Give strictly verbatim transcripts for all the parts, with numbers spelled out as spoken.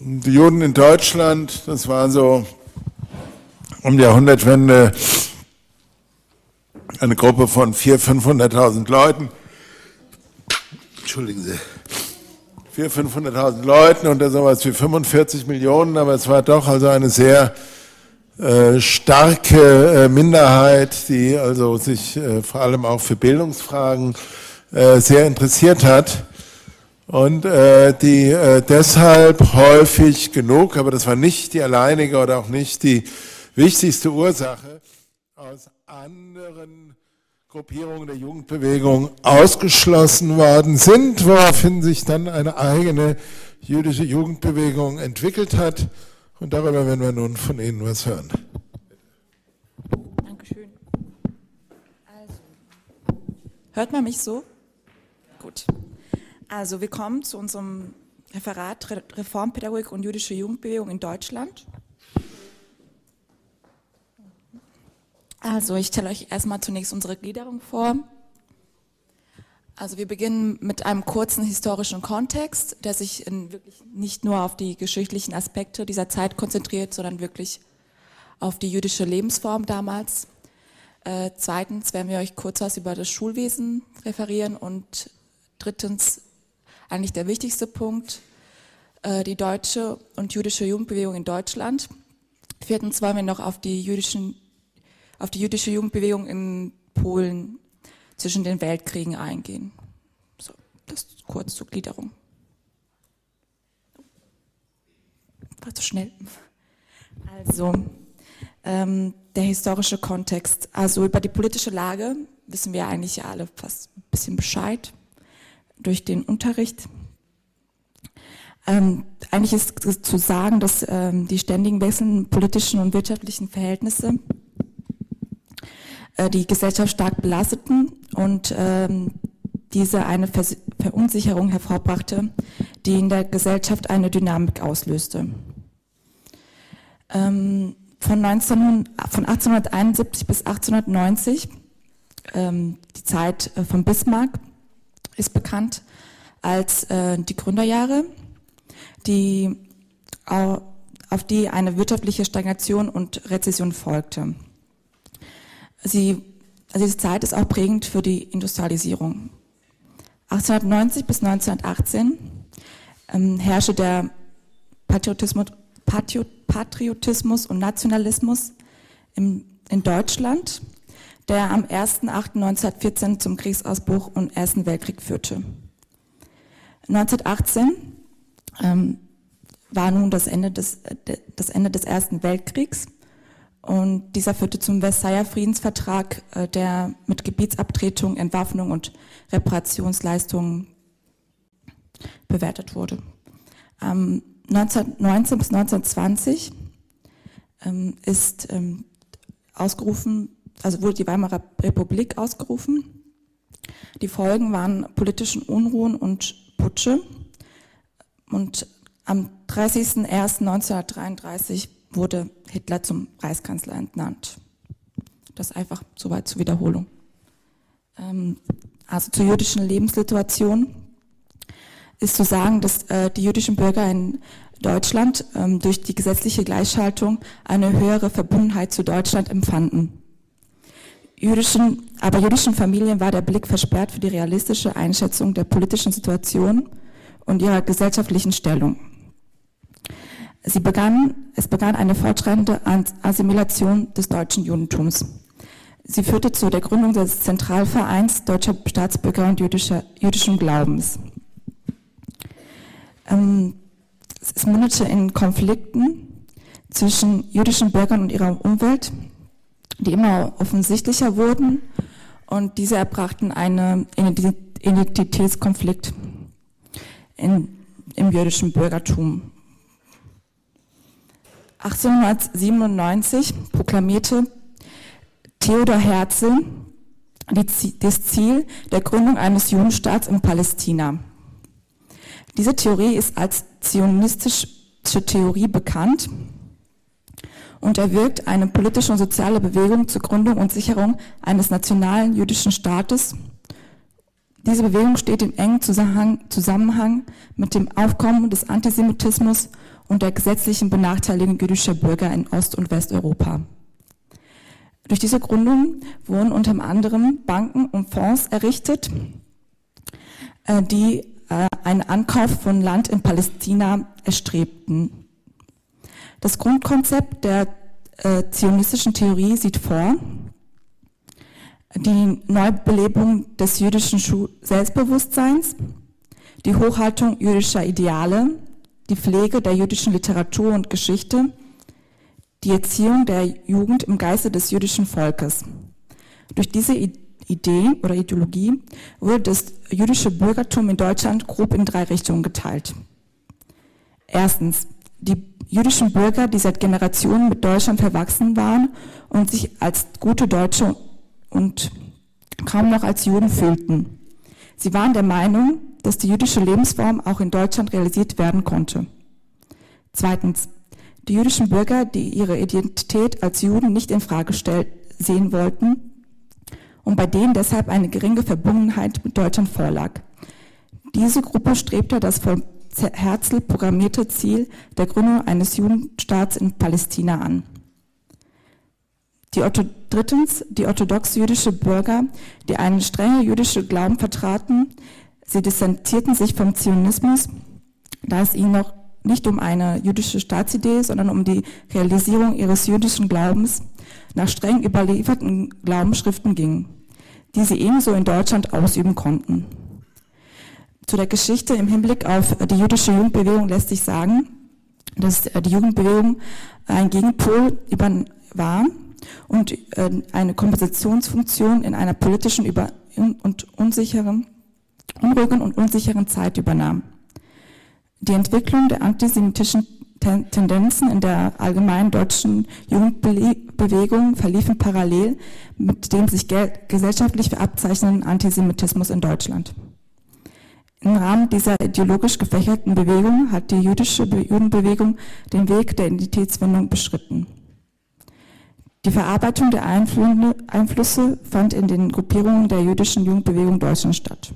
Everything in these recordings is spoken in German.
Die Juden in Deutschland, das war so um die Jahrhundertwende eine Gruppe von vierhunderttausend, fünfhunderttausend Leuten. Entschuldigen Sie. vierhunderttausend, fünfhunderttausend Leuten unter sowas wie fünfundvierzig Millionen, aber es war doch also eine sehr äh, starke äh, Minderheit, die also sich äh, vor allem auch für Bildungsfragen äh, sehr interessiert hat. Und äh, die äh, deshalb häufig genug, aber das war nicht die alleinige oder auch nicht die wichtigste Ursache, aus anderen Gruppierungen der Jugendbewegung ausgeschlossen worden sind, woraufhin sich dann eine eigene jüdische Jugendbewegung entwickelt hat. Und darüber werden wir nun von Ihnen was hören. Dankeschön. Also, hört man mich so? Gut. Also wir kommen zu unserem Referat Reformpädagogik und jüdische Jugendbewegung in Deutschland. Also ich stelle euch erstmal zunächst unsere Gliederung vor. Also wir beginnen mit einem kurzen historischen Kontext, der sich in wirklich nicht nur auf die geschichtlichen Aspekte dieser Zeit konzentriert, sondern wirklich auf die jüdische Lebensform damals. Äh, zweitens werden wir euch kurz was über das Schulwesen referieren und drittens eigentlich der wichtigste Punkt, äh, die deutsche und jüdische Jugendbewegung in Deutschland. Viertens wollen wir noch auf die, jüdischen, auf die jüdische Jugendbewegung in Polen zwischen den Weltkriegen eingehen. So, das kurz zur Gliederung. War zu schnell. Also, ähm, der historische Kontext. Also über die politische Lage wissen wir eigentlich ja alle fast ein bisschen Bescheid durch den Unterricht. Ähm, eigentlich ist zu sagen, dass ähm, die ständigen wechselnden politischen und wirtschaftlichen Verhältnisse äh, die Gesellschaft stark belasteten und ähm, diese eine Vers- Verunsicherung hervorbrachte, die in der Gesellschaft eine Dynamik auslöste. Ähm, von, neunzehnhundert, von achtzehnhunderteinundsiebzig bis achtzehnhundertneunzig, ähm, die Zeit äh, von Bismarck, ist bekannt als äh, die Gründerjahre, die, au, auf die eine wirtschaftliche Stagnation und Rezession folgte. Sie, also diese Zeit ist auch prägend für die Industrialisierung. achtzehnhundertneunzig bis neunzehnhundertachtzehn ähm, herrschte der Patriotismus, Patriotismus und Nationalismus im, in Deutschland, der am ersten achten neunzehnhundertvierzehn zum Kriegsausbruch und Ersten Weltkrieg führte. neunzehnhundertachtzehn ähm, war nun das Ende des, das Ende des Ersten Weltkriegs und dieser führte zum Versailler Friedensvertrag, äh, der mit Gebietsabtretung, Entwaffnung und Reparationsleistungen bewertet wurde. Ähm, neunzehnhundertneunzehn bis neunzehnhundertzwanzig ähm, ist ähm, ausgerufen, also wurde die Weimarer Republik ausgerufen. Die Folgen waren politischen Unruhen und Putsche. Und am dreißigsten ersten neunzehnhundertdreiunddreißig wurde Hitler zum Reichskanzler ernannt. Das einfach soweit zur Wiederholung. Also zur jüdischen Lebenssituation ist zu sagen, dass die jüdischen Bürger in Deutschland durch die gesetzliche Gleichschaltung eine höhere Verbundenheit zu Deutschland empfanden. Jüdischen, aber jüdischen Familien war der Blick versperrt für die realistische Einschätzung der politischen Situation und ihrer gesellschaftlichen Stellung. Sie begann, es begann eine fortschreitende Assimilation des deutschen Judentums. Sie führte zu der Gründung des Zentralvereins deutscher Staatsbürger und jüdischer, jüdischen Glaubens. Ähm, es mündete in Konflikten zwischen jüdischen Bürgern und ihrer Umwelt, die immer offensichtlicher wurden und diese erbrachten einen Identitätskonflikt in, im jüdischen Bürgertum. achtzehnhundertsiebenundneunzig proklamierte Theodor Herzl die, das Ziel der Gründung eines Judenstaats in Palästina. Diese Theorie ist als zionistische Theorie bekannt und erwirkt eine politische und soziale Bewegung zur Gründung und Sicherung eines nationalen jüdischen Staates. Diese Bewegung steht im engen Zusammenhang, Zusammenhang mit dem Aufkommen des Antisemitismus und der gesetzlichen Benachteiligung jüdischer Bürger in Ost- und Westeuropa. Durch diese Gründung wurden unter anderem Banken und Fonds errichtet, die einen Ankauf von Land in Palästina erstrebten. Das Grundkonzept der äh, zionistischen Theorie sieht vor, die Neubelebung des jüdischen Selbstbewusstseins, die Hochhaltung jüdischer Ideale, die Pflege der jüdischen Literatur und Geschichte, die Erziehung der Jugend im Geiste des jüdischen Volkes. Durch diese Idee oder Ideologie wurde das jüdische Bürgertum in Deutschland grob in drei Richtungen geteilt. Erstens, die jüdischen Bürger, die seit Generationen mit Deutschland verwachsen waren und sich als gute Deutsche und kaum noch als Juden fühlten. Sie waren der Meinung, dass die jüdische Lebensform auch in Deutschland realisiert werden konnte. Zweitens, die jüdischen Bürger, die ihre Identität als Juden nicht in Frage stell- sehen wollten und bei denen deshalb eine geringe Verbundenheit mit Deutschland vorlag. Diese Gruppe strebte das von Herzl programmierte Ziel der Gründung eines Judenstaats in Palästina an. Die Ortho- drittens, die orthodox-jüdische Bürger, die einen strengen jüdischen Glauben vertraten, sie distanzierten sich vom Zionismus, da es ihnen noch nicht um eine jüdische Staatsidee, sondern um die Realisierung ihres jüdischen Glaubens nach streng überlieferten Glaubensschriften ging, die sie ebenso in Deutschland ausüben konnten. Zu der Geschichte im Hinblick auf die jüdische Jugendbewegung lässt sich sagen, dass die Jugendbewegung ein Gegenpol war und eine Kompensationsfunktion in einer politischen über und unsicheren, unruhigen und unsicheren Zeit übernahm. Die Entwicklung der antisemitischen Tendenzen in der allgemeinen deutschen Jugendbewegung verliefen parallel mit dem sich gesellschaftlich abzeichnenden Antisemitismus in Deutschland. Im Rahmen dieser ideologisch gefächerten Bewegung hat die jüdische Jugendbewegung den Weg der Identitätsfindung beschritten. Die Verarbeitung der Einflüsse fand in den Gruppierungen der jüdischen Jugendbewegung Deutschland statt.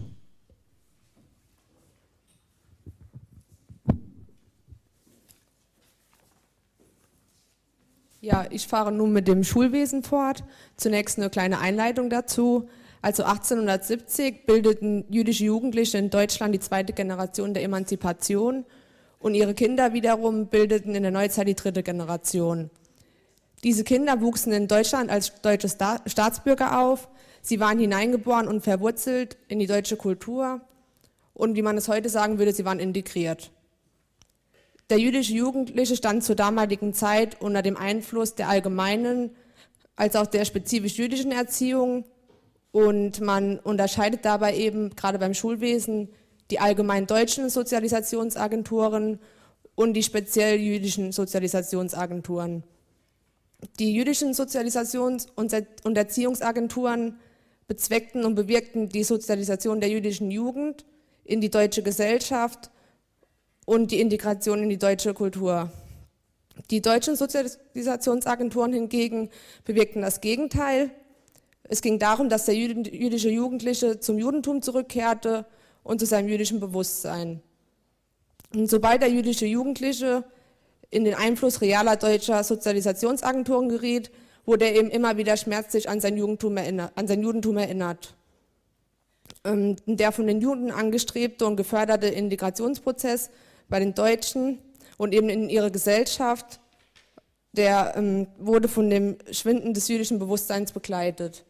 Ja, ich fahre nun mit dem Schulwesen fort. Zunächst eine kleine Einleitung dazu. Also achtzehnhundertsiebzig bildeten jüdische Jugendliche in Deutschland die zweite Generation der Emanzipation und ihre Kinder wiederum bildeten in der Neuzeit die dritte Generation. Diese Kinder wuchsen in Deutschland als deutsche Staatsbürger auf. Sie waren hineingeboren und verwurzelt in die deutsche Kultur und wie man es heute sagen würde, sie waren integriert. Der jüdische Jugendliche stand zur damaligen Zeit unter dem Einfluss der allgemeinen als auch der spezifisch jüdischen Erziehung und man unterscheidet dabei eben gerade beim Schulwesen die allgemein deutschen Sozialisationsagenturen und die speziell jüdischen Sozialisationsagenturen. Die jüdischen Sozialisations- und Erziehungsagenturen bezweckten und bewirkten die Sozialisation der jüdischen Jugend in die deutsche Gesellschaft und die Integration in die deutsche Kultur. Die deutschen Sozialisationsagenturen hingegen bewirkten das Gegenteil. Es ging darum, dass der jüdische Jugendliche zum Judentum zurückkehrte und zu seinem jüdischen Bewusstsein. Und sobald der jüdische Jugendliche in den Einfluss realer deutscher Sozialisationsagenturen geriet, wurde er eben immer wieder schmerzlich an sein Judentum erinnert. An sein Judentum erinnert. Der von den Juden angestrebte und geförderte Integrationsprozess bei den Deutschen und eben in ihre Gesellschaft, der ähm, wurde von dem Schwinden des jüdischen Bewusstseins begleitet.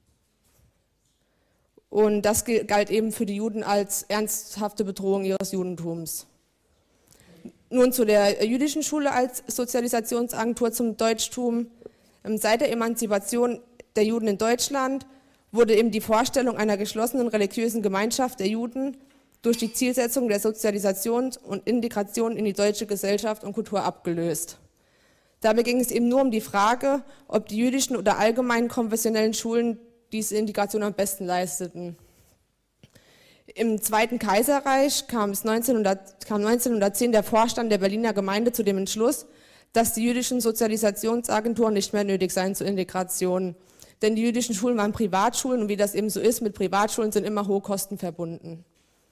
Und das galt eben für die Juden als ernsthafte Bedrohung ihres Judentums. Nun zu der jüdischen Schule als Sozialisationsagentur zum Deutschtum. Seit der Emanzipation der Juden in Deutschland wurde eben die Vorstellung einer geschlossenen religiösen Gemeinschaft der Juden durch die Zielsetzung der Sozialisation und Integration in die deutsche Gesellschaft und Kultur abgelöst. Dabei ging es eben nur um die Frage, ob die jüdischen oder allgemeinen konfessionellen Schulen diese Integration am besten leisteten. Im Zweiten Kaiserreich kam, es neunzehnhundert, kam neunzehnhundertzehn der Vorstand der Berliner Gemeinde zu dem Entschluss, dass die jüdischen Sozialisationsagenturen nicht mehr nötig seien zur Integration. denn die jüdischen Schulen waren Privatschulen und wie das eben so ist, mit Privatschulen sind immer hohe Kosten verbunden.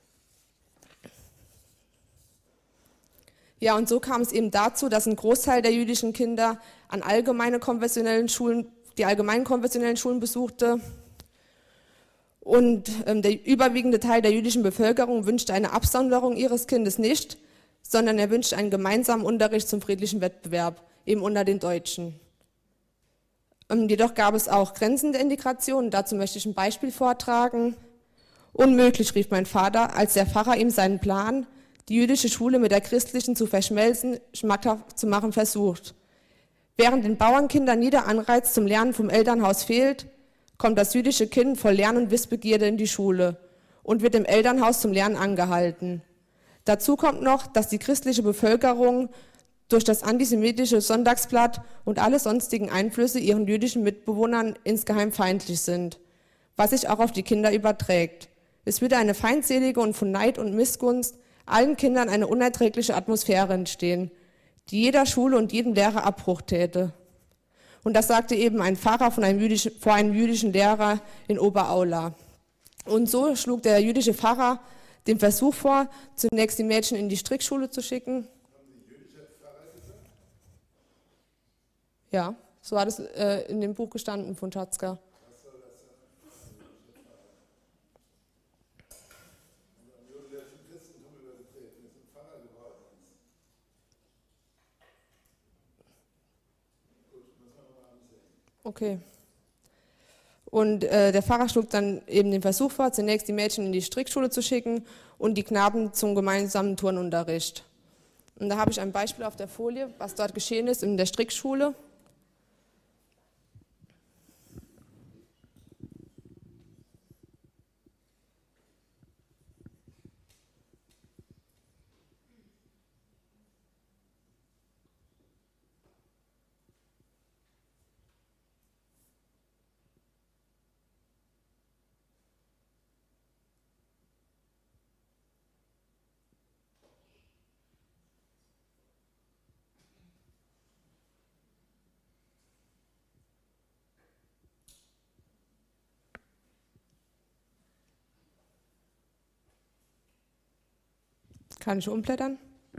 Ja, und so kam es eben dazu, dass ein Großteil der jüdischen Kinder an allgemeine konfessionellen Schulen, die allgemeinen konfessionellen Schulen besuchte. Und ähm, der überwiegende Teil der jüdischen Bevölkerung wünschte eine Absonderung ihres Kindes nicht, sondern er wünschte einen gemeinsamen Unterricht zum friedlichen Wettbewerb, eben unter den Deutschen. Ähm, jedoch gab es auch Grenzen der Integration, dazu möchte ich ein Beispiel vortragen. Unmöglich, rief mein Vater, als der Pfarrer ihm seinen Plan, die jüdische Schule mit der christlichen zu verschmelzen, schmackhaft zu machen versucht. Während den Bauernkindern jeder Anreiz zum Lernen vom Elternhaus fehlt, kommt das jüdische Kind voll Lern- und Wissbegierde in die Schule und wird im Elternhaus zum Lernen angehalten. Dazu kommt noch, dass die christliche Bevölkerung durch das antisemitische Sonntagsblatt und alle sonstigen Einflüsse ihren jüdischen Mitbewohnern insgeheim feindlich sind, was sich auch auf die Kinder überträgt. Es würde eine feindselige und von Neid und Missgunst allen Kindern eine unerträgliche Atmosphäre entstehen, die jeder Schule und jedem Lehrer Abbruch täte. Und das sagte eben ein Pfarrer von einem jüdischen, vor einem jüdischen Lehrer in Oberaula. Und so schlug der jüdische Pfarrer den Versuch vor, zunächst die Mädchen in die Strickschule zu schicken. Haben Sie jüdischer Pfarrer gesagt? Ja, so hat es äh, in dem Buch gestanden von Schatzka. Okay. Und äh, der Pfarrer schlug dann eben den Versuch vor, zunächst die Mädchen in die Strickschule zu schicken und die Knaben zum gemeinsamen Turnunterricht. Und da habe ich ein Beispiel auf der Folie, was dort geschehen ist in der Strickschule. Kann ich umblättern?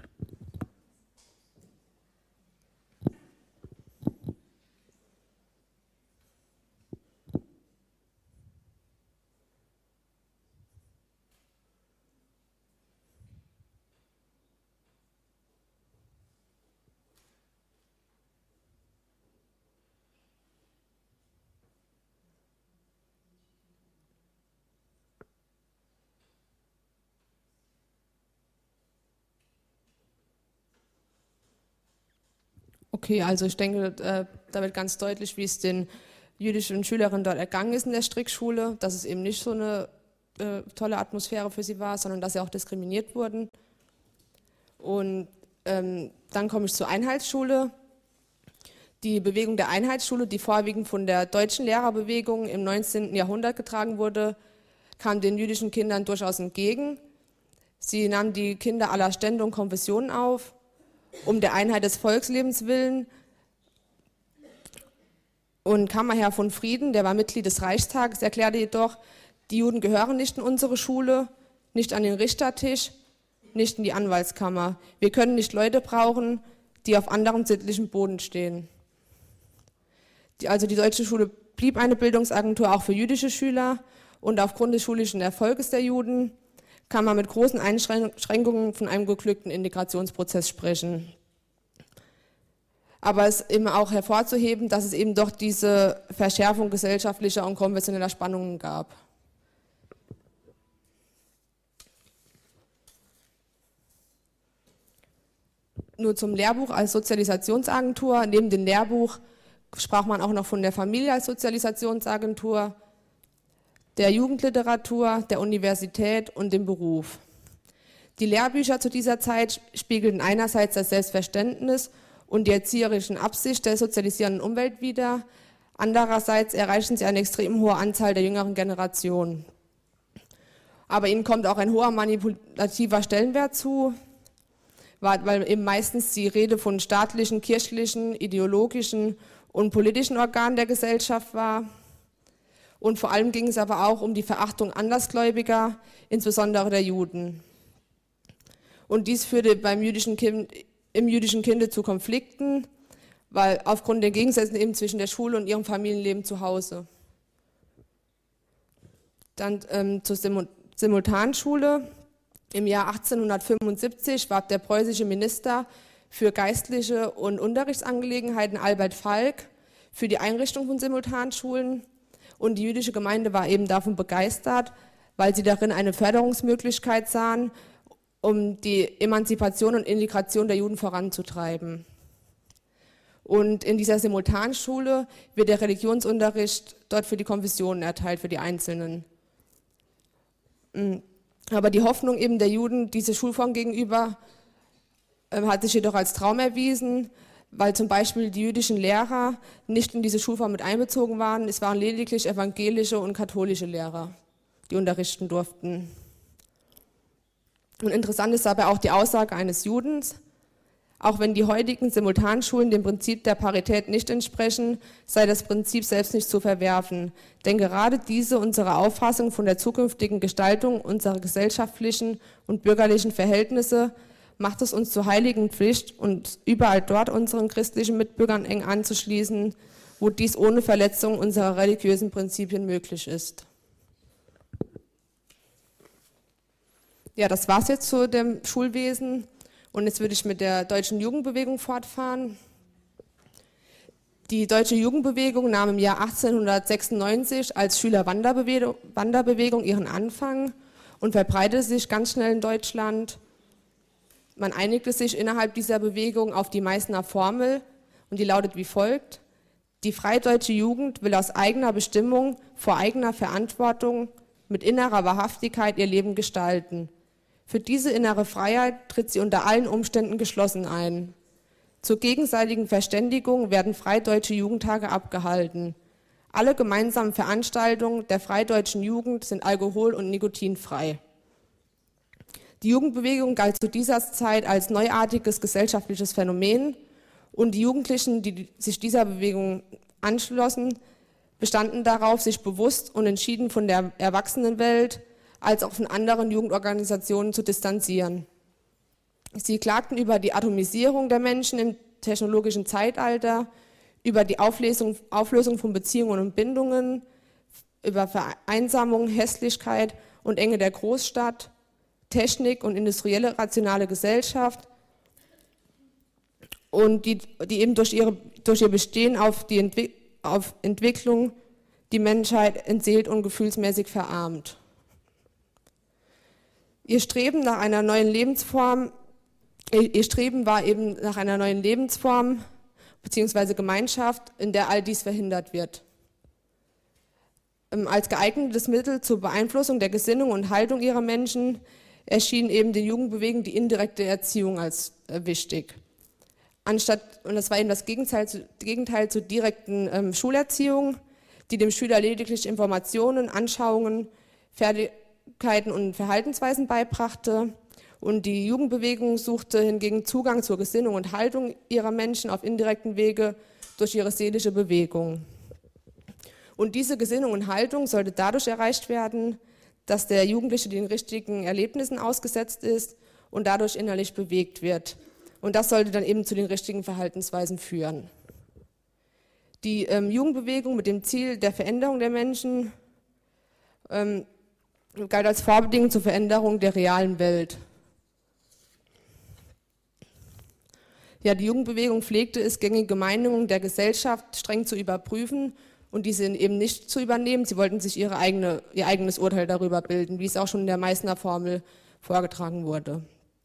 Okay, also ich denke, äh, da wird ganz deutlich, wie es den jüdischen Schülerinnen dort ergangen ist in der Strickschule, dass es eben nicht so eine äh, tolle Atmosphäre für sie war, sondern dass sie auch diskriminiert wurden. Und ähm, dann komme ich zur Einheitsschule. Die Bewegung der Einheitsschule, die vorwiegend von der deutschen Lehrerbewegung im neunzehnten Jahrhundert getragen wurde, kam den jüdischen Kindern durchaus entgegen. Sie nahm die Kinder aller Stände und Konfessionen auf, um der Einheit des Volkslebens willen. Und Kammerherr von Frieden, der war Mitglied des Reichstags, erklärte jedoch, die Juden gehören nicht in unsere Schule, nicht an den Richtertisch, nicht in die Anwaltskammer. Wir können nicht Leute brauchen, die auf anderem sittlichen Boden stehen. Die, also die deutsche Schule blieb eine Bildungsagentur auch für jüdische Schüler und aufgrund des schulischen Erfolges der Juden kann man mit großen Einschränkungen von einem geglückten Integrationsprozess sprechen. Aber es ist eben auch hervorzuheben, dass es eben doch diese Verschärfung gesellschaftlicher und konventioneller Spannungen gab. Nur zum Lehrbuch als Sozialisationsagentur. Neben dem Lehrbuch sprach man auch noch von der Familie als Sozialisationsagentur, der Jugendliteratur, der Universität und dem Beruf. Die Lehrbücher zu dieser Zeit spiegelten einerseits das Selbstverständnis und die erzieherischen Absicht der sozialisierenden Umwelt wider, andererseits erreichten sie eine extrem hohe Anzahl der jüngeren Generation. Aber ihnen kommt auch ein hoher manipulativer Stellenwert zu, weil eben meistens die Rede von staatlichen, kirchlichen, ideologischen und politischen Organen der Gesellschaft war. Und vor allem ging es aber auch um die Verachtung Andersgläubiger, insbesondere der Juden. Und dies führte beim jüdischen Kind, im jüdischen Kinde zu Konflikten, weil aufgrund der Gegensätze eben zwischen der Schule und ihrem Familienleben zu Hause. Dann ähm, zur Simul- Simultanschule. Im Jahr achtzehnhundertfünfundsiebzig warb der preußische Minister für geistliche und Unterrichtsangelegenheiten Albert Falk für die Einrichtung von Simultanschulen. Und die jüdische Gemeinde war eben davon begeistert, weil sie darin eine Förderungsmöglichkeit sahen, um die Emanzipation und Integration der Juden voranzutreiben. Und in dieser Simultanschule wird der Religionsunterricht dort für die Konfessionen erteilt, für die Einzelnen. Aber die Hoffnung eben der Juden diese Schulform gegenüber hat sich jedoch als Traum erwiesen, weil zum Beispiel die jüdischen Lehrer nicht in diese Schulform mit einbezogen waren. Es waren lediglich evangelische und katholische Lehrer, die unterrichten durften. Und interessant ist dabei auch die Aussage eines Judens: Auch wenn die heutigen Simultanschulen dem Prinzip der Parität nicht entsprechen, sei das Prinzip selbst nicht zu verwerfen. Denn gerade diese unsere Auffassung von der zukünftigen Gestaltung unserer gesellschaftlichen und bürgerlichen Verhältnisse macht es uns zur heiligen Pflicht, uns überall dort unseren christlichen Mitbürgern eng anzuschließen, wo dies ohne Verletzung unserer religiösen Prinzipien möglich ist. Ja, das war's jetzt zu dem Schulwesen. Und jetzt würde ich mit der deutschen Jugendbewegung fortfahren. Die deutsche Jugendbewegung nahm im Jahr achtzehnhundertsechsundneunzig als Schülerwanderbewegung ihren Anfang und verbreitete sich ganz schnell in Deutschland. Man einigte sich innerhalb dieser Bewegung auf die Meißner Formel und die lautet wie folgt: Die freie deutsche Jugend will aus eigener Bestimmung, vor eigener Verantwortung, mit innerer Wahrhaftigkeit ihr Leben gestalten. Für diese innere Freiheit tritt sie unter allen Umständen geschlossen ein. Zur gegenseitigen Verständigung werden Freideutsche Jugendtage abgehalten. Alle gemeinsamen Veranstaltungen der Freideutschen Jugend sind alkohol- und nikotinfrei. Die Jugendbewegung galt zu dieser Zeit als neuartiges gesellschaftliches Phänomen und die Jugendlichen, die sich dieser Bewegung anschlossen, bestanden darauf, sich bewusst und entschieden von der Erwachsenenwelt als auch von anderen Jugendorganisationen zu distanzieren. Sie klagten über die Atomisierung der Menschen im technologischen Zeitalter, über die Auflösung, Auflösung von Beziehungen und Bindungen, über Vereinsamung, Hässlichkeit und Enge der Großstadt, Technik und industrielle rationale Gesellschaft und die, die eben durch, ihre, durch ihr Bestehen auf die Entwick- auf Entwicklung die Menschheit entseelt und gefühlsmäßig verarmt. Ihr Streben nach einer neuen Lebensform, ihr Streben war eben nach einer neuen Lebensform bzw. Gemeinschaft, in der all dies verhindert wird. Als geeignetes Mittel zur Beeinflussung der Gesinnung und Haltung ihrer Menschen erschien eben den Jugendbewegungen die indirekte Erziehung als äh, wichtig. Anstatt, und das war eben das Gegenteil zu, Gegenteil zur direkten ähm, Schulerziehung, die dem Schüler lediglich Informationen, Anschauungen, Fertigkeiten und Verhaltensweisen beibrachte. Und die Jugendbewegung suchte hingegen Zugang zur Gesinnung und Haltung ihrer Menschen auf indirekten Wege durch ihre seelische Bewegung. Und diese Gesinnung und Haltung sollte dadurch erreicht werden, dass der Jugendliche den richtigen Erlebnissen ausgesetzt ist und dadurch innerlich bewegt wird. Und das sollte dann eben zu den richtigen Verhaltensweisen führen. Die ähm, Jugendbewegung mit dem Ziel der Veränderung der Menschen ähm, galt als Vorbedingung zur Veränderung der realen Welt. Ja, die Jugendbewegung pflegte es, gängige Meinungen der Gesellschaft streng zu überprüfen und diese eben nicht zu übernehmen. Sie wollten sich ihre eigene, ihr eigenes Urteil darüber bilden, wie es auch schon in der Meißner Formel vorgetragen wurde.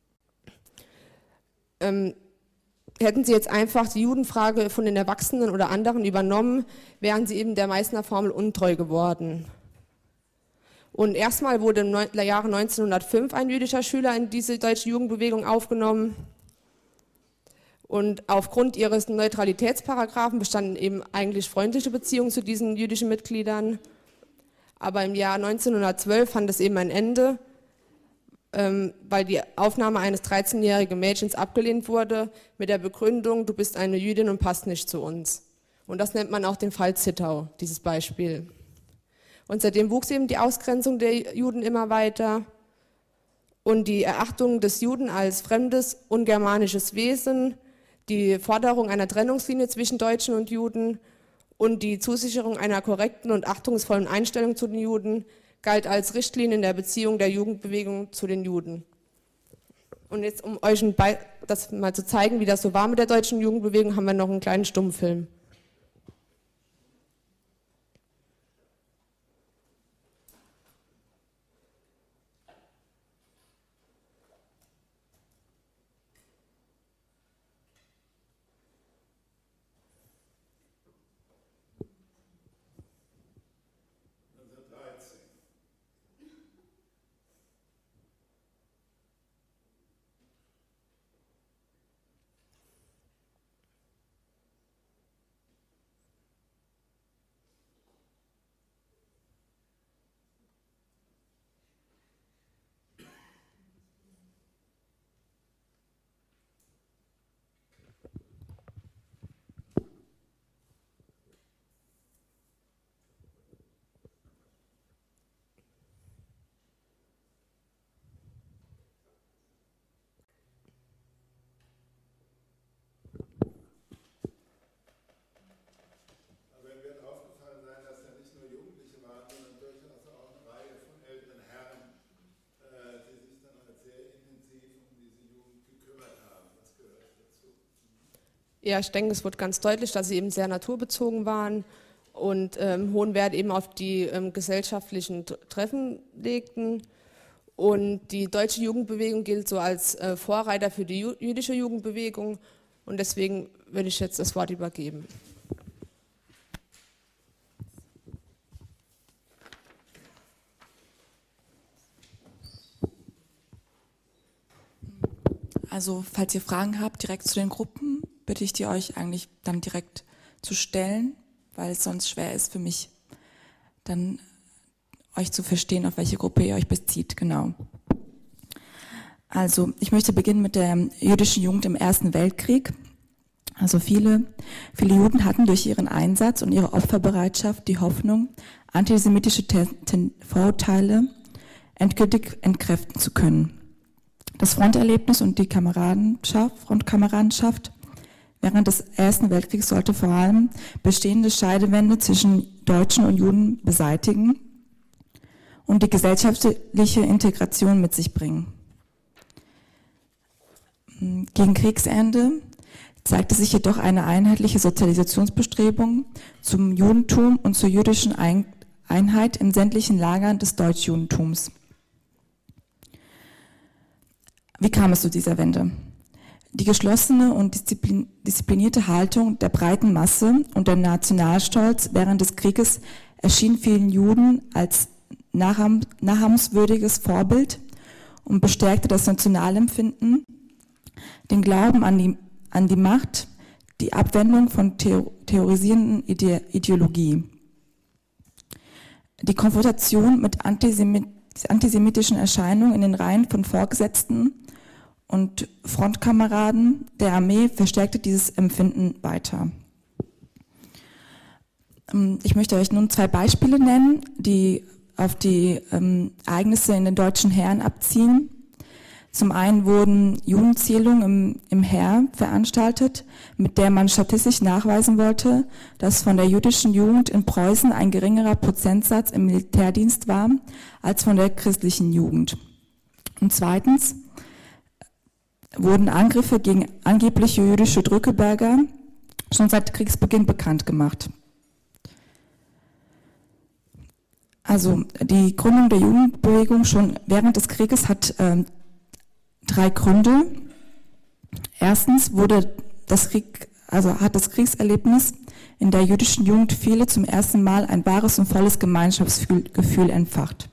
Ähm, hätten sie jetzt einfach die Judenfrage von den Erwachsenen oder anderen übernommen, wären sie eben der Meißner Formel untreu geworden. Und erstmal wurde im Jahre neunzehnhundertfünf ein jüdischer Schüler in diese deutsche Jugendbewegung aufgenommen. Und aufgrund ihres Neutralitätsparagraphen bestanden eben eigentlich freundliche Beziehungen zu diesen jüdischen Mitgliedern. Aber im Jahr neunzehnhundertzwölf fand es eben ein Ende, ähm, weil die Aufnahme eines dreizehnjährigen Mädchens abgelehnt wurde mit der Begründung, du bist eine Jüdin und passt nicht zu uns. Und das nennt man auch den Fall Zittau, dieses Beispiel. Und seitdem wuchs eben die Ausgrenzung der Juden immer weiter und die Erachtung des Juden als fremdes, ungermanisches Wesen, die Forderung einer Trennungslinie zwischen Deutschen und Juden und die Zusicherung einer korrekten und achtungsvollen Einstellung zu den Juden galt als Richtlinie in der Beziehung der Jugendbewegung zu den Juden. Und jetzt, um euch ein Be- das mal zu zeigen, wie das so war mit der deutschen Jugendbewegung, haben wir noch einen kleinen Stummfilm. Ja, ich denke, es wird ganz deutlich, dass sie eben sehr naturbezogen waren und ähm, hohen Wert eben auf die ähm, gesellschaftlichen Treffen legten. Und die deutsche Jugendbewegung gilt so als äh, Vorreiter für die jü- jüdische Jugendbewegung. Und deswegen würde ich jetzt das Wort übergeben. Also, falls ihr Fragen habt, direkt zu den Gruppen, bitte ich die euch eigentlich dann direkt zu stellen, weil es sonst schwer ist für mich, dann euch zu verstehen, auf welche Gruppe ihr euch bezieht, genau. Also, ich möchte beginnen mit der jüdischen Jugend im Ersten Weltkrieg. Also viele, viele Juden hatten durch ihren Einsatz und ihre Opferbereitschaft die Hoffnung, antisemitische Ten- Vorurteile endgültig entkräften zu können. Das Fronterlebnis und die Kameradenschaft, Frontkameradenschaft während des Ersten Weltkriegs sollte vor allem bestehende Scheidewände zwischen Deutschen und Juden beseitigen und die gesellschaftliche Integration mit sich bringen. Gegen Kriegsende zeigte sich jedoch eine einheitliche Sozialisationsbestrebung zum Judentum und zur jüdischen Einheit in sämtlichen Lagern des Deutschjudentums. Wie kam es zu dieser Wende? Die geschlossene und disziplin- disziplinierte Haltung der breiten Masse und der Nationalstolz während des Krieges erschien vielen Juden als nachahm- nachahmenswürdiges Vorbild und bestärkte das Nationalempfinden, den Glauben an die, an die Macht, die Abwendung von theo- theorisierenden Ide- Ideologie. Die Konfrontation mit Antisemi- antisemitischen Erscheinungen in den Reihen von Vorgesetzten und Frontkameraden der Armee verstärkte dieses Empfinden weiter. Ich möchte euch nun zwei Beispiele nennen, die auf die ähm, Ereignisse in den deutschen Heeren abzielen. Zum einen wurden Judenzählungen im, im Heer veranstaltet, mit der man statistisch nachweisen wollte, dass von der jüdischen Jugend in Preußen ein geringerer Prozentsatz im Militärdienst war als von der christlichen Jugend. Und zweitens wurden Angriffe gegen angebliche jüdische Drückeberger schon seit Kriegsbeginn bekannt gemacht. Also die Gründung der Jugendbewegung schon während des Krieges hat äh, drei Gründe. Erstens wurde das Krieg, also hat das Kriegserlebnis in der jüdischen Jugend viele zum ersten Mal ein wahres und volles Gemeinschaftsgefühl entfacht.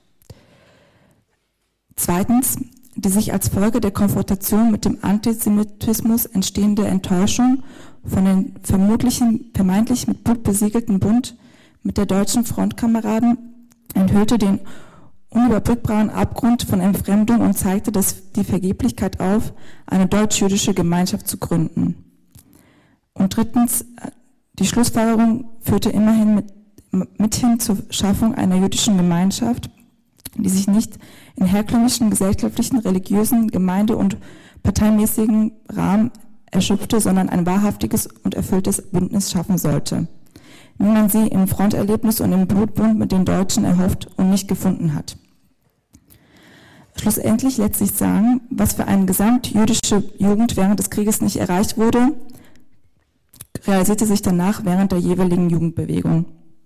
Zweitens, die sich als Folge der Konfrontation mit dem Antisemitismus entstehende Enttäuschung von den vermutlichen, vermeintlich mit Blut besiegelten Bund mit der deutschen Frontkameraden enthüllte den unüberbrückbaren Abgrund von Entfremdung und zeigte das, die Vergeblichkeit auf, eine deutsch-jüdische Gemeinschaft zu gründen. Und drittens, die Schlussfolgerung führte immerhin mit, mithin zur Schaffung einer jüdischen Gemeinschaft, die sich nicht in herkömmlichen gesellschaftlichen, religiösen, gemeinde- und parteimäßigen Rahmen erschöpfte, sondern ein wahrhaftiges und erfülltes Bündnis schaffen sollte, wie man sie im Fronterlebnis und im Blutbund mit den Deutschen erhofft und nicht gefunden hat. Schlussendlich lässt sich sagen, was für eine gesamtjüdische Jugend während des Krieges nicht erreicht wurde, realisierte sich danach während der jeweiligen Jugendbewegung.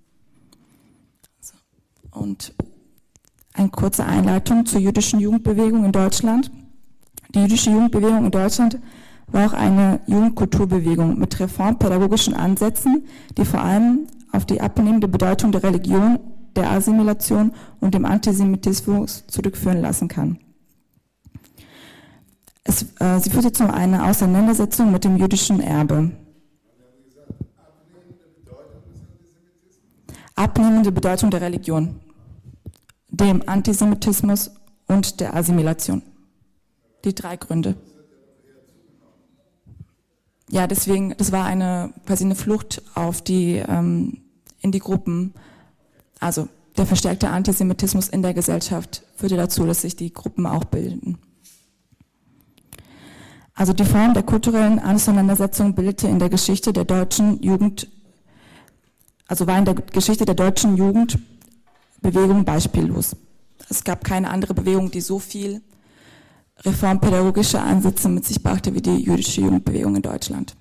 Und eine kurze Einleitung zur jüdischen Jugendbewegung in Deutschland. Die jüdische Jugendbewegung in Deutschland war auch eine Jugendkulturbewegung mit reformpädagogischen Ansätzen, die vor allem auf die abnehmende Bedeutung der Religion, der Assimilation und dem Antisemitismus zurückführen lassen kann. Es, äh, sie führte zu einer Auseinandersetzung mit dem jüdischen Erbe. Abnehmende Bedeutung der Religion, dem Antisemitismus und der Assimilation. Die drei Gründe. Ja, deswegen, das war eine, quasi eine Flucht auf die, ähm, in die Gruppen. Also der verstärkte Antisemitismus in der Gesellschaft führte dazu, dass sich die Gruppen auch bildeten. Also die Form der kulturellen Auseinandersetzung bildete in der Geschichte der deutschen Jugend, also war in der Geschichte der deutschen Jugendbewegung beispiellos. Es gab keine andere Bewegung, die so viel reformpädagogische Ansätze mit sich brachte wie die jüdische Jugendbewegung in Deutschland.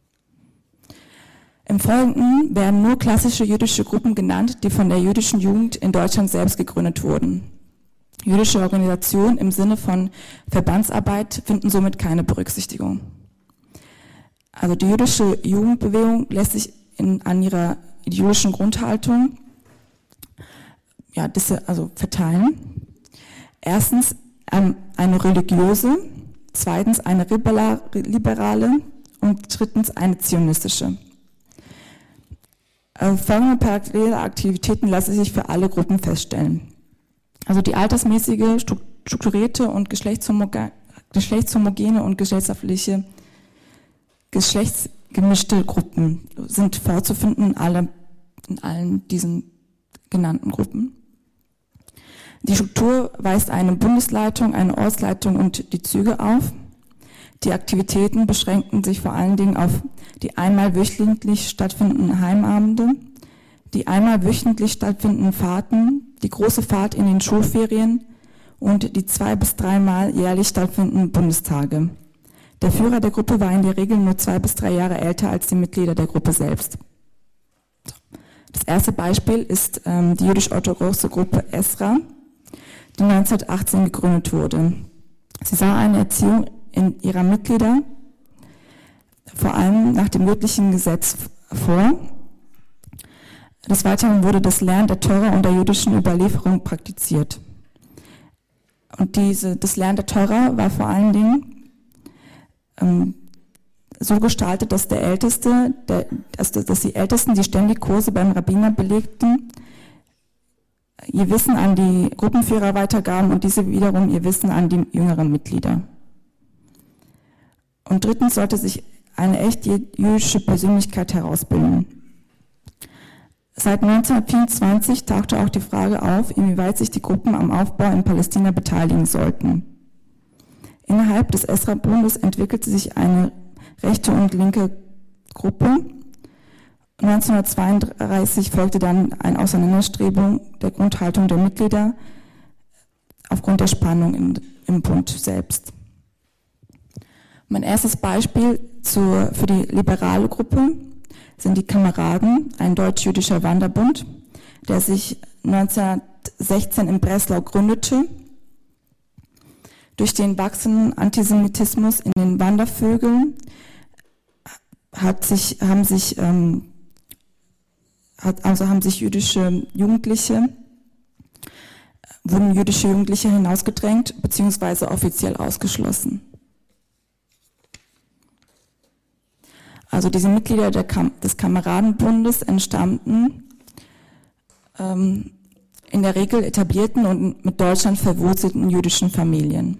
Im Folgenden werden nur klassische jüdische Gruppen genannt, die von der jüdischen Jugend in Deutschland selbst gegründet wurden. Jüdische Organisationen im Sinne von Verbandsarbeit finden somit keine Berücksichtigung. Also die jüdische Jugendbewegung lässt sich in, an ihrer ideologischen Grundhaltung ja, also verteilen. Erstens ähm, eine religiöse, zweitens eine liberale und drittens eine zionistische. Äh, folgende parallele Aktivitäten lassen sich für alle Gruppen feststellen. Also die altersmäßige, strukturierte und geschlechtshomogene und geschlechtsliche, geschlechtsgemischte Gruppen sind vorzufinden in, alle, in allen diesen genannten Gruppen. Die Struktur weist eine Bundesleitung, eine Ortsleitung und die Züge auf. Die Aktivitäten beschränkten sich vor allen Dingen auf die einmal wöchentlich stattfindenden Heimabende, die einmal wöchentlich stattfindenden Fahrten, die große Fahrt in den Schulferien und die zwei bis dreimal jährlich stattfindenden Bundestage. Der Führer der Gruppe war in der Regel nur zwei bis drei Jahre älter als die Mitglieder der Gruppe selbst. Das erste Beispiel ist ähm, die jüdisch-orthodoxe Gruppe Esra, die neunzehnhundertachtzehn gegründet wurde. Sie sah eine Erziehung in ihrer Mitglieder vor allem nach dem göttlichen Gesetz vor. Des Weiteren wurde das Lernen der Tora und der jüdischen Überlieferung praktiziert. Und diese, das Lernen der Tora war vor allen Dingen ähm, so gestaltet, dass der Älteste, der, dass, dass die Ältesten, die ständig Kurse beim Rabbiner belegten, ihr Wissen an die Gruppenführer weitergaben und diese wiederum ihr Wissen an die jüngeren Mitglieder. Und drittens sollte sich eine echt jüdische Persönlichkeit herausbilden. Seit neunzehnhundertvierundzwanzig tauchte auch die Frage auf, inwieweit sich die Gruppen am Aufbau in Palästina beteiligen sollten. Innerhalb des Esra-Bundes entwickelte sich eine rechte und linke Gruppe. neunzehnhundertzweiunddreißig folgte dann eine Auseinanderstrebung der Grundhaltung der Mitglieder aufgrund der Spannung im, im Bund selbst. Mein erstes Beispiel zur, für die liberale Gruppe sind die Kameraden, ein deutsch-jüdischer Wanderbund, der sich neunzehnhundertsechzehn in Breslau gründete. Durch den wachsenden Antisemitismus in den Wandervögeln hat sich, haben sich, ähm, hat, also haben sich jüdische Jugendliche, wurden jüdische Jugendliche hinausgedrängt bzw. offiziell ausgeschlossen. Also diese Mitglieder der Kam- des Kameradenbundes entstammten ähm, in der Regel etablierten und mit Deutschland verwurzelten jüdischen Familien.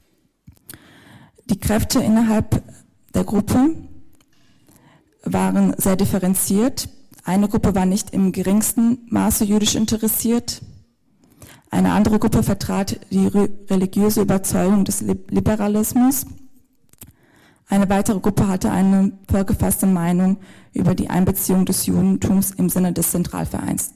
Die Kräfte innerhalb der Gruppe waren sehr differenziert. Eine Gruppe war nicht im geringsten Maße jüdisch interessiert. Eine andere Gruppe vertrat die religiöse Überzeugung des Liberalismus. Eine weitere Gruppe hatte eine vorgefasste Meinung über die Einbeziehung des Judentums im Sinne des Zentralvereins.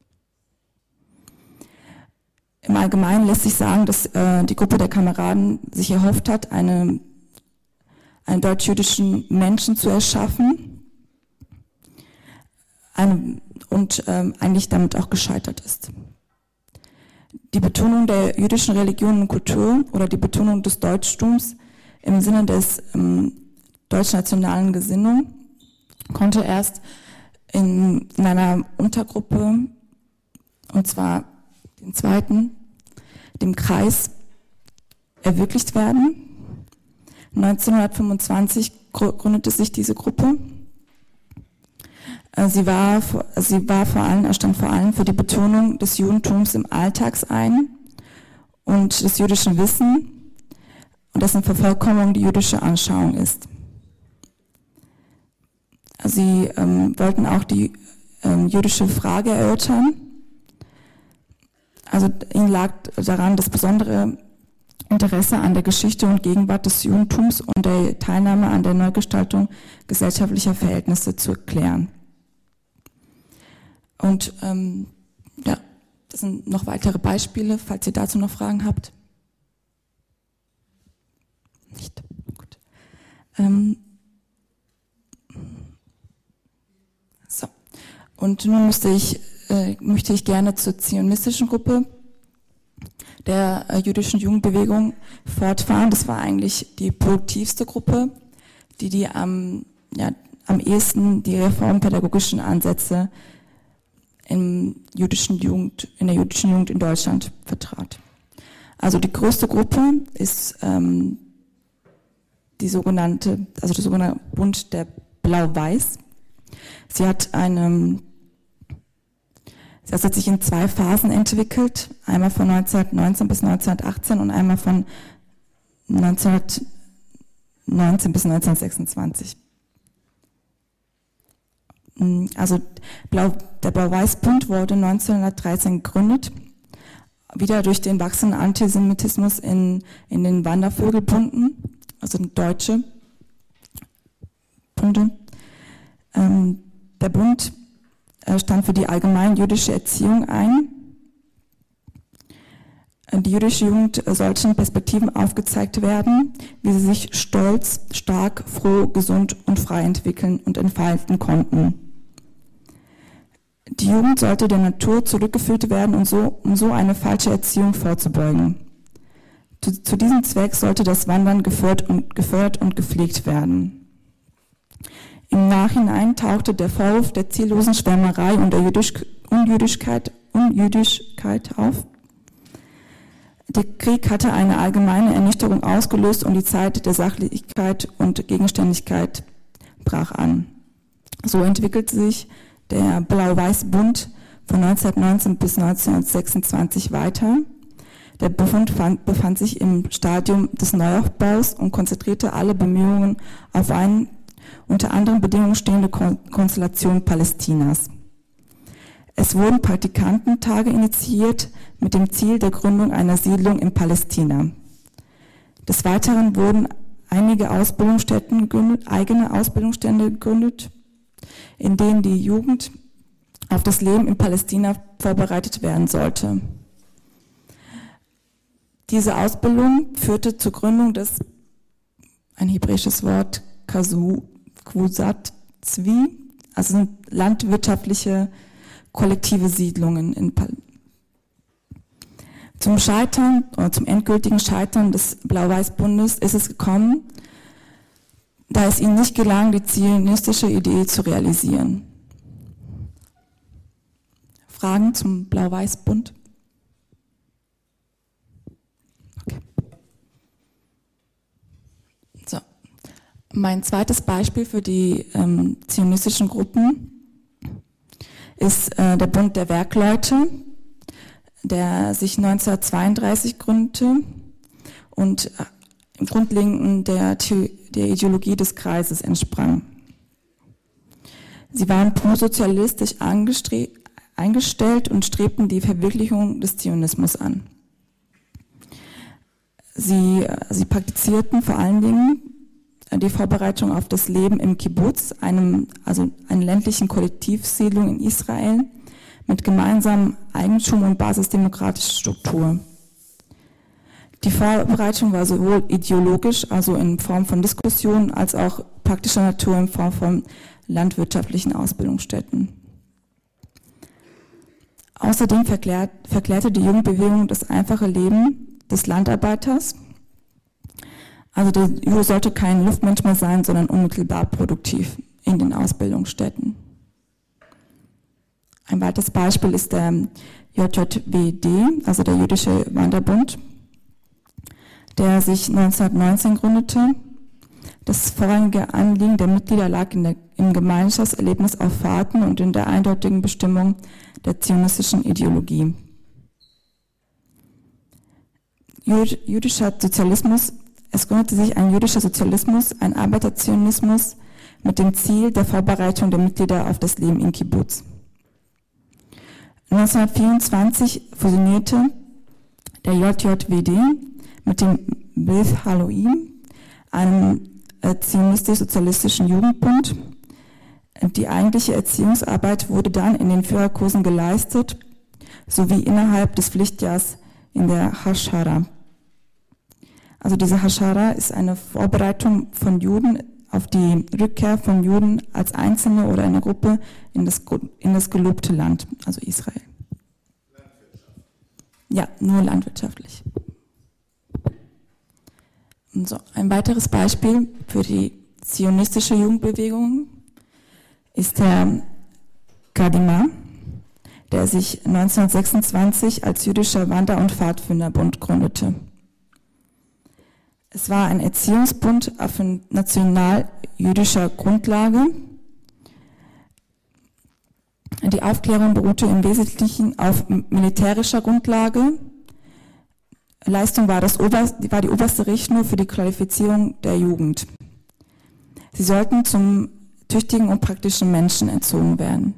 Im Allgemeinen lässt sich sagen, dass äh, die Gruppe der Kameraden sich erhofft hat, eine, einen deutsch-jüdischen Menschen zu erschaffen eine, und ähm, eigentlich damit auch gescheitert ist. Die Betonung der jüdischen Religion und Kultur oder die Betonung des Deutschtums im Sinne des ähm, deutschnationalen Gesinnung konnte erst in, in einer Untergruppe, und zwar den zweiten, dem Kreis, erwirklicht werden. neunzehnhundertfünfundzwanzig gründete sich diese Gruppe. Sie war, sie war vor allem, stand vor allem für die Betonung des Judentums im Alltagsein und des jüdischen Wissen und dessen Vervollkommnung die jüdische Anschauung ist. Sie ähm, wollten auch die ähm, jüdische Frage erörtern. Also ihnen lag daran das besondere Interesse an der Geschichte und Gegenwart des Judentums und der Teilnahme an der Neugestaltung gesellschaftlicher Verhältnisse zu erklären. Und ähm, ja, das sind noch weitere Beispiele, falls ihr dazu noch Fragen habt. Nicht? Gut. Ähm, so. Und nun müsste ich, äh, möchte ich gerne zur zionistischen Gruppe der äh, jüdischen Jugendbewegung fortfahren. Das war eigentlich die produktivste Gruppe, die, die am, ja, am ehesten die reformpädagogischen Ansätze im jüdischen Jugend, in der jüdischen Jugend in Deutschland vertrat. Also die größte Gruppe ist ähm, die sogenannte, also der sogenannte Bund der Blau-Weiß. Sie hat eine, das hat sich in zwei Phasen entwickelt, einmal von neunzehnhundertneunzehn bis neunzehnhundertachtzehn und einmal von neunzehnhundertneunzehn bis neunzehnhundertsechsundzwanzig. Also Blau, der Blau-Weiß-Bund wurde neunzehnhundertdreizehn gegründet, wieder durch den wachsenden Antisemitismus in, in den Wandervögelbunden, also deutsche Bunde. Ähm, der Bund äh, stand für die allgemein jüdische Erziehung ein. Die jüdische Jugend sollten Perspektiven aufgezeigt werden, wie sie sich stolz, stark, froh, gesund und frei entwickeln und entfalten konnten. Die Jugend sollte der Natur zurückgeführt werden, um so, um so eine falsche Erziehung vorzubeugen. Zu, zu diesem Zweck sollte das Wandern gefördert und, gefördert und gepflegt werden. Im Nachhinein tauchte der Vorwurf der ziellosen Schwärmerei und der Jüdisch, Unjüdischkeit, Unjüdischkeit auf. Der Krieg hatte eine allgemeine Ernüchterung ausgelöst und die Zeit der Sachlichkeit und Gegenständigkeit brach an. So entwickelte sich der Blau-Weiß-Bund von neunzehnhundertneunzehn bis neunzehnhundertsechsundzwanzig weiter. Der Bund fand, befand sich im Stadium des Neuaufbaus und konzentrierte alle Bemühungen auf eine unter anderen Bedingungen stehende Konstellation Palästinas. Es wurden Praktikantentage initiiert mit dem Ziel der Gründung einer Siedlung in Palästina. Des Weiteren wurden einige Ausbildungsstätten gegründet, eigene Ausbildungsstände gegründet, in denen die Jugend auf das Leben in Palästina vorbereitet werden sollte. Diese Ausbildung führte zur Gründung des, ein hebräisches Wort, Kwusat Zvi, also sind landwirtschaftliche kollektive Siedlungen in Palästina. Zum Scheitern oder zum endgültigen Scheitern des Blau-Weiß-Bundes ist es gekommen, da es ihnen nicht gelang, die zionistische Idee zu realisieren. Fragen zum Blau-Weiß-Bund? Okay. So. Mein zweites Beispiel für die ähm, zionistischen Gruppen ist äh, der Bund der Werkleute, der sich neunzehnhundertzweiunddreißig gründete und äh, im Grundlegenden der, der Ideologie des Kreises entsprang. Sie waren prosozialistisch eingestellt und strebten die Verwirklichung des Zionismus an. Sie, sie praktizierten vor allen Dingen die Vorbereitung auf das Leben im Kibbutz, einem, also einer ländlichen Kollektivsiedlung in Israel mit gemeinsamem Eigentum und basisdemokratischer Struktur. Die Vorbereitung war sowohl ideologisch, also in Form von Diskussionen, als auch praktischer Natur in Form von landwirtschaftlichen Ausbildungsstätten. Außerdem verklärt, verklärte die Jugendbewegung das einfache Leben des Landarbeiters. Also der Jude sollte kein Luftmensch mehr sein, sondern unmittelbar produktiv in den Ausbildungsstätten. Ein weiteres Beispiel ist der J J W D, also der Jüdische Wanderbund, der sich neunzehnhundertneunzehn gründete. Das vorrangige Anliegen der Mitglieder lag in der, im Gemeinschaftserlebnis auf Fahrten und in der eindeutigen Bestimmung der zionistischen Ideologie. Jüdischer Sozialismus, es gründete sich ein jüdischer Sozialismus, ein Arbeiterzionismus mit dem Ziel der Vorbereitung der Mitglieder auf das Leben in Kibbutz. neunzehnhundertvierundzwanzig fusionierte der J J W D mit dem Beth Haloim, einem zionistisch-sozialistischen Jugendbund. Die eigentliche Erziehungsarbeit wurde dann in den Führerkursen geleistet, sowie innerhalb des Pflichtjahrs in der Hashara. Also diese Hashara ist eine Vorbereitung von Juden auf die Rückkehr von Juden als Einzelne oder eine Gruppe in das, in das gelobte Land, also Israel. Ja, nur landwirtschaftlich. So, ein weiteres Beispiel für die zionistische Jugendbewegung ist der Kadima, der sich neunzehnhundertsechsundzwanzig als jüdischer Wander- und Pfadfinderbund gründete. Es war ein Erziehungsbund auf national-jüdischer Grundlage. Die Aufklärung beruhte im Wesentlichen auf militärischer Grundlage. Leistung war, das oberste, war die oberste Richtschnur für die Qualifizierung der Jugend. Sie sollten zum tüchtigen und praktischen Menschen erzogen werden.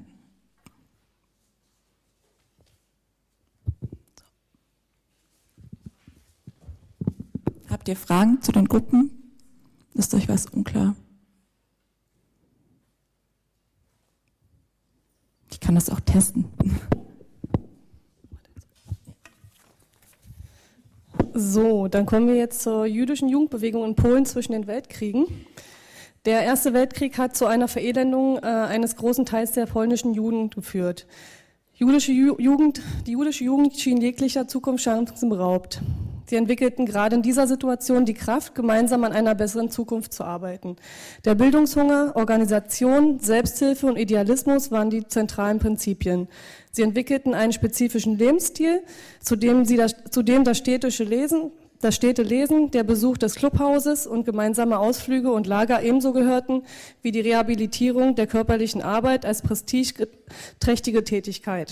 Habt ihr Fragen zu den Gruppen? Ist euch was unklar? Ich kann das auch testen. So, dann kommen wir jetzt zur jüdischen Jugendbewegung in Polen zwischen den Weltkriegen. Der Erste Weltkrieg hat zu einer Verelendung äh, eines großen Teils der polnischen Juden geführt. Jüdische Ju- Jugend, die jüdische Jugend schien jeglicher Zukunftschancen beraubt. Sie entwickelten gerade in dieser Situation die Kraft, gemeinsam an einer besseren Zukunft zu arbeiten. Der Bildungshunger, Organisation, Selbsthilfe und Idealismus waren die zentralen Prinzipien. Sie entwickelten einen spezifischen Lebensstil, zu dem, sie das, zu dem das städtische Lesen, das Städtelesen, der Besuch des Clubhauses und gemeinsame Ausflüge und Lager ebenso gehörten wie die Rehabilitierung der körperlichen Arbeit als prestigeträchtige Tätigkeit.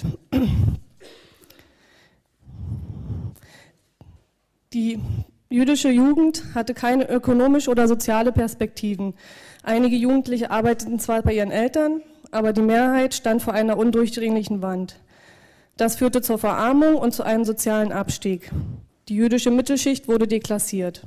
Die jüdische Jugend hatte keine ökonomische oder soziale Perspektiven. Einige Jugendliche arbeiteten zwar bei ihren Eltern, aber die Mehrheit stand vor einer undurchdringlichen Wand. Das führte zur Verarmung und zu einem sozialen Abstieg. Die jüdische Mittelschicht wurde deklassiert.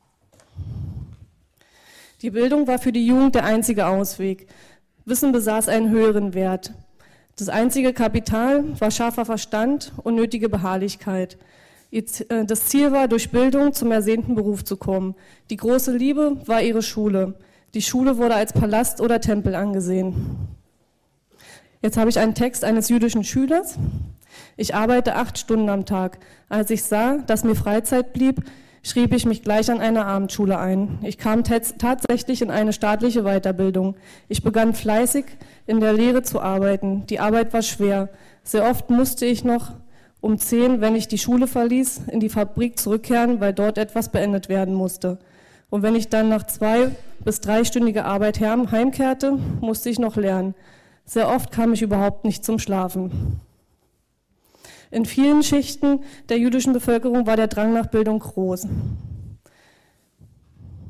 Die Bildung war für die Jugend der einzige Ausweg. Wissen besaß einen höheren Wert. Das einzige Kapital war scharfer Verstand und nötige Beharrlichkeit. Das Ziel war, durch Bildung zum ersehnten Beruf zu kommen. Die große Liebe war ihre Schule. Die Schule wurde als Palast oder Tempel angesehen. Jetzt habe ich einen Text eines jüdischen Schülers. Ich arbeite acht Stunden am Tag. Als ich sah, dass mir Freizeit blieb, schrieb ich mich gleich an eine Abendschule ein. Ich kam tatsächlich in eine staatliche Weiterbildung. Ich begann fleißig in der Lehre zu arbeiten. Die Arbeit war schwer. Sehr oft musste ich noch um zehn, wenn ich die Schule verließ, in die Fabrik zurückkehren, weil dort etwas beendet werden musste. Und wenn ich dann nach zwei- bis dreistündiger Arbeit heimkehrte, musste ich noch lernen. Sehr oft kam ich überhaupt nicht zum Schlafen. In vielen Schichten der jüdischen Bevölkerung war der Drang nach Bildung groß.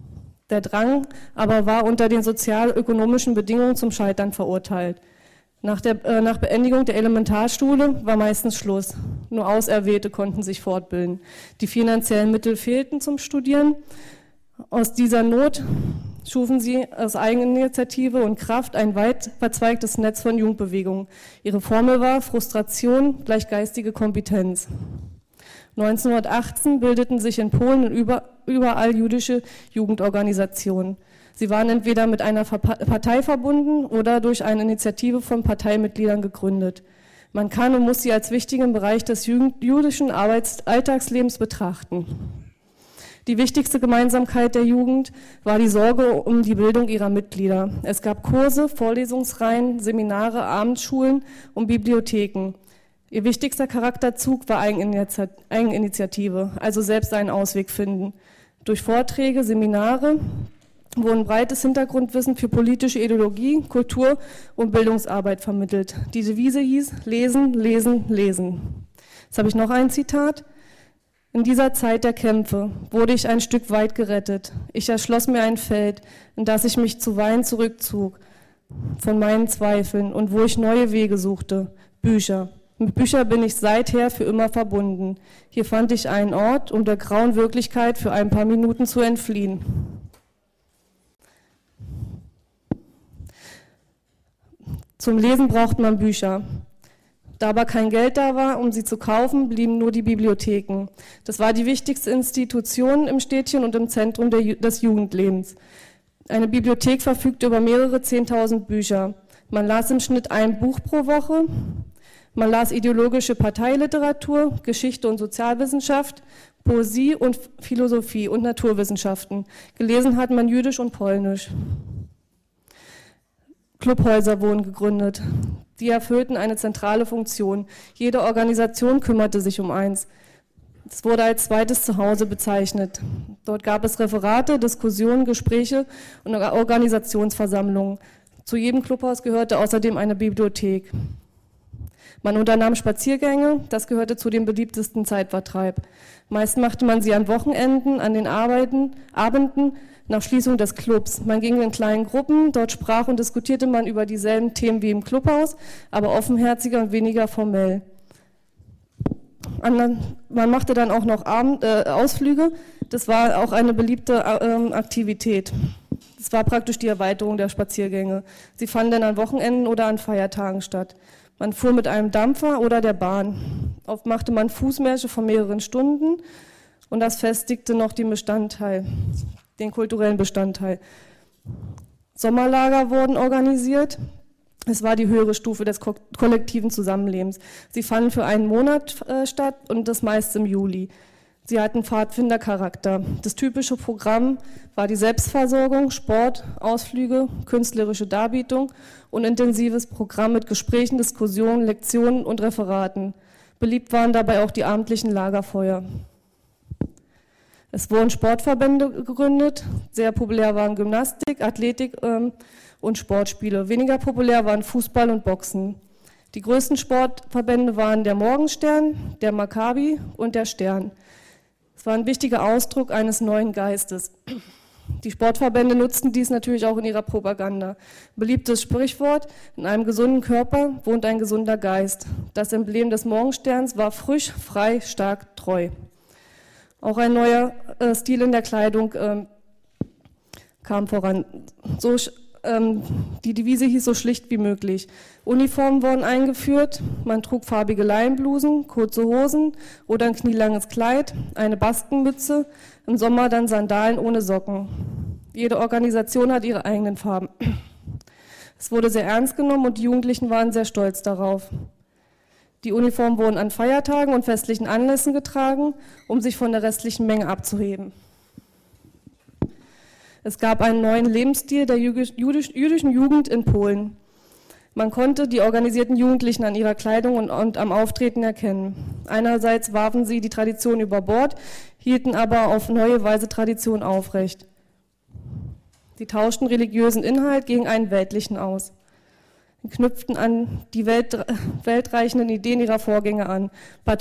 Der Drang aber war unter den sozial-ökonomischen Bedingungen zum Scheitern verurteilt. Nach, der, äh, nach Beendigung der Elementarschule war meistens Schluss. Nur Auserwählte konnten sich fortbilden. Die finanziellen Mittel fehlten zum Studieren. Aus dieser Not schufen sie aus Eigeninitiative und Kraft ein weit verzweigtes Netz von Jugendbewegungen. Ihre Formel war Frustration gleich geistige Kompetenz. neunzehnhundertachtzehn bildeten sich in Polen über, überall jüdische Jugendorganisationen. Sie waren entweder mit einer Partei verbunden oder durch eine Initiative von Parteimitgliedern gegründet. Man kann und muss sie als wichtigen Bereich des jüdischen Arbeits- Alltagslebens betrachten. Die wichtigste Gemeinsamkeit der Jugend war die Sorge um die Bildung ihrer Mitglieder. Es gab Kurse, Vorlesungsreihen, Seminare, Abendschulen und Bibliotheken. Ihr wichtigster Charakterzug war Eigeninitiative, also selbst einen Ausweg finden. Durch Vorträge, Seminare wurden breites Hintergrundwissen für politische Ideologie, Kultur und Bildungsarbeit vermittelt. Die Devise hieß Lesen, Lesen, Lesen. Jetzt habe ich noch ein Zitat. In dieser Zeit der Kämpfe wurde ich ein Stück weit gerettet. Ich erschloss mir ein Feld, in das ich mich zuweilen zurückzog von meinen Zweifeln und wo ich neue Wege suchte. Bücher. Mit Büchern bin ich seither für immer verbunden. Hier fand ich einen Ort, um der grauen Wirklichkeit für ein paar Minuten zu entfliehen. Zum Lesen braucht man Bücher. Da aber kein Geld da war, um sie zu kaufen, blieben nur die Bibliotheken. Das war die wichtigste Institution im Städtchen und im Zentrum der, des Jugendlebens. Eine Bibliothek verfügte über mehrere zehntausend Bücher. Man las im Schnitt ein Buch pro Woche. Man las ideologische Parteiliteratur, Geschichte und Sozialwissenschaft, Poesie und Philosophie und Naturwissenschaften. Gelesen hat man Jüdisch und Polnisch. Clubhäuser wurden gegründet. Die erfüllten eine zentrale Funktion. Jede Organisation kümmerte sich um eins. Es wurde als zweites Zuhause bezeichnet. Dort gab es Referate, Diskussionen, Gespräche und Organisationsversammlungen. Zu jedem Clubhaus gehörte außerdem eine Bibliothek. Man unternahm Spaziergänge, das gehörte zu dem beliebtesten Zeitvertreib. Meist machte man sie an Wochenenden, an den Arbeiten, Abenden, nach Schließung des Clubs. Man ging in kleinen Gruppen, dort sprach und diskutierte man über dieselben Themen wie im Clubhaus, aber offenherziger und weniger formell. Man machte dann auch noch Abend, äh, Ausflüge, das war auch eine beliebte äh, Aktivität. Das war praktisch die Erweiterung der Spaziergänge. Sie fanden dann an Wochenenden oder an Feiertagen statt. Man fuhr mit einem Dampfer oder der Bahn. Oft machte man Fußmärsche von mehreren Stunden und das festigte noch den Bestandteil, den kulturellen Bestandteil. Sommerlager wurden organisiert. Es war die höhere Stufe des ko- kollektiven Zusammenlebens. Sie fanden für einen Monat äh, statt und das meist im Juli. Sie hatten Pfadfindercharakter. Das typische Programm war die Selbstversorgung, Sport, Ausflüge, künstlerische Darbietung und intensives Programm mit Gesprächen, Diskussionen, Lektionen und Referaten. Beliebt waren dabei auch die abendlichen Lagerfeuer. Es wurden Sportverbände gegründet. Sehr populär waren Gymnastik, Athletik ähm, und Sportspiele. Weniger populär waren Fußball und Boxen. Die größten Sportverbände waren der Morgenstern, der Maccabi und der Stern. Es war ein wichtiger Ausdruck eines neuen Geistes. Die Sportverbände nutzten dies natürlich auch in ihrer Propaganda. Beliebtes Sprichwort: In einem gesunden Körper wohnt ein gesunder Geist. Das Emblem des Morgensterns war frisch, frei, stark, treu. Auch ein neuer äh, Stil in der Kleidung ähm, kam voran. So, ähm, die Devise hieß so schlicht wie möglich. Uniformen wurden eingeführt, man trug farbige Leinenblusen, kurze Hosen oder ein knielanges Kleid, eine Baskenmütze, im Sommer dann Sandalen ohne Socken. Jede Organisation hat ihre eigenen Farben. Es wurde sehr ernst genommen und die Jugendlichen waren sehr stolz darauf. Die Uniformen wurden an Feiertagen und festlichen Anlässen getragen, um sich von der restlichen Menge abzuheben. Es gab einen neuen Lebensstil der jüdischen Jugend in Polen. Man konnte die organisierten Jugendlichen an ihrer Kleidung und, und am Auftreten erkennen. Einerseits warfen sie die Tradition über Bord, hielten aber auf neue Weise Tradition aufrecht. Sie tauschten religiösen Inhalt gegen einen weltlichen aus. Sie knüpften an die Welt, weltreichenden Ideen ihrer Vorgänger an.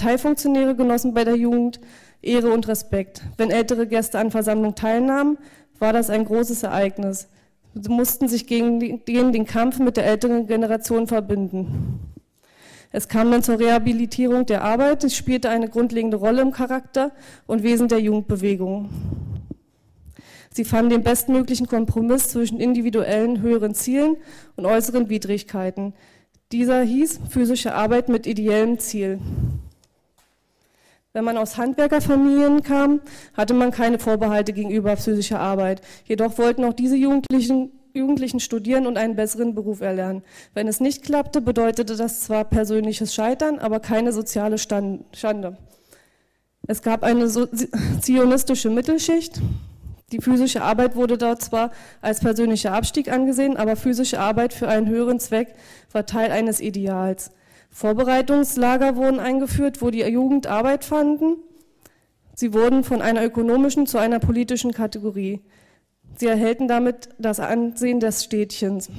Parteifunktionäre genossen bei der Jugend Ehre und Respekt. Wenn ältere Gäste an Versammlungen teilnahmen, war das ein großes Ereignis. Sie mussten sich gegen, die, gegen den Kampf mit der älteren Generation verbinden. Es kam dann zur Rehabilitierung der Arbeit, es spielte eine grundlegende Rolle im Charakter und Wesen der Jugendbewegung. Sie fanden den bestmöglichen Kompromiss zwischen individuellen höheren Zielen und äußeren Widrigkeiten. Dieser hieß physische Arbeit mit ideellem Ziel. Wenn man aus Handwerkerfamilien kam, hatte man keine Vorbehalte gegenüber physischer Arbeit. Jedoch wollten auch diese Jugendlichen, Jugendlichen studieren und einen besseren Beruf erlernen. Wenn es nicht klappte, bedeutete das zwar persönliches Scheitern, aber keine soziale Schande. Es gab eine so zionistische Mittelschicht. Die physische Arbeit wurde dort zwar als persönlicher Abstieg angesehen, aber physische Arbeit für einen höheren Zweck war Teil eines Ideals. Vorbereitungslager wurden eingeführt, wo die Jugend Arbeit fanden. Sie wurden von einer ökonomischen zu einer politischen Kategorie. Sie erhellten damit das Ansehen des Städtchens.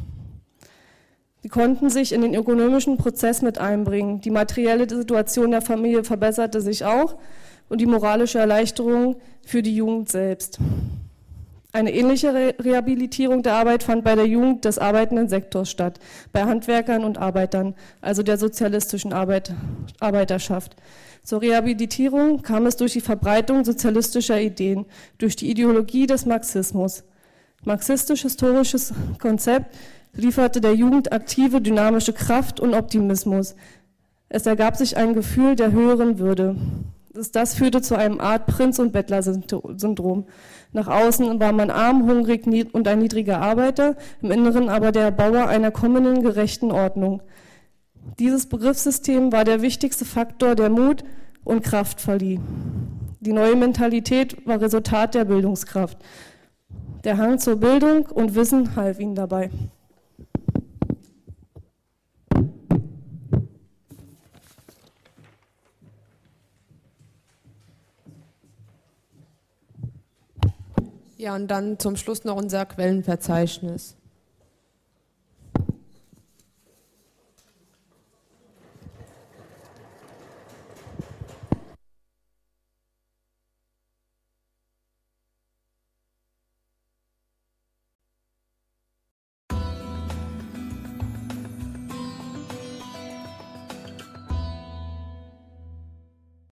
Sie konnten sich in den ökonomischen Prozess mit einbringen. Die materielle Situation der Familie verbesserte sich auch und die moralische Erleichterung für die Jugend selbst. Eine ähnliche Re- Rehabilitierung der Arbeit fand bei der Jugend des arbeitenden Sektors statt, bei Handwerkern und Arbeitern, also der sozialistischen Arbeit, Arbeiterschaft. Zur Rehabilitierung kam es durch die Verbreitung sozialistischer Ideen, durch die Ideologie des Marxismus. Marxistisch-historisches Konzept lieferte der Jugend aktive, dynamische Kraft und Optimismus. Es ergab sich ein Gefühl der höheren Würde. Das führte zu einem Art Prinz- und Bettler-Syndrom. Nach außen war man arm, hungrig und ein niedriger Arbeiter, im Inneren aber der Bauer einer kommenden gerechten Ordnung. Dieses Begriffssystem war der wichtigste Faktor, der Mut und Kraft verlieh. Die neue Mentalität war Resultat der Bildungskraft. Der Hang zur Bildung und Wissen half ihnen dabei. Ja, und dann zum Schluss noch unser Quellenverzeichnis.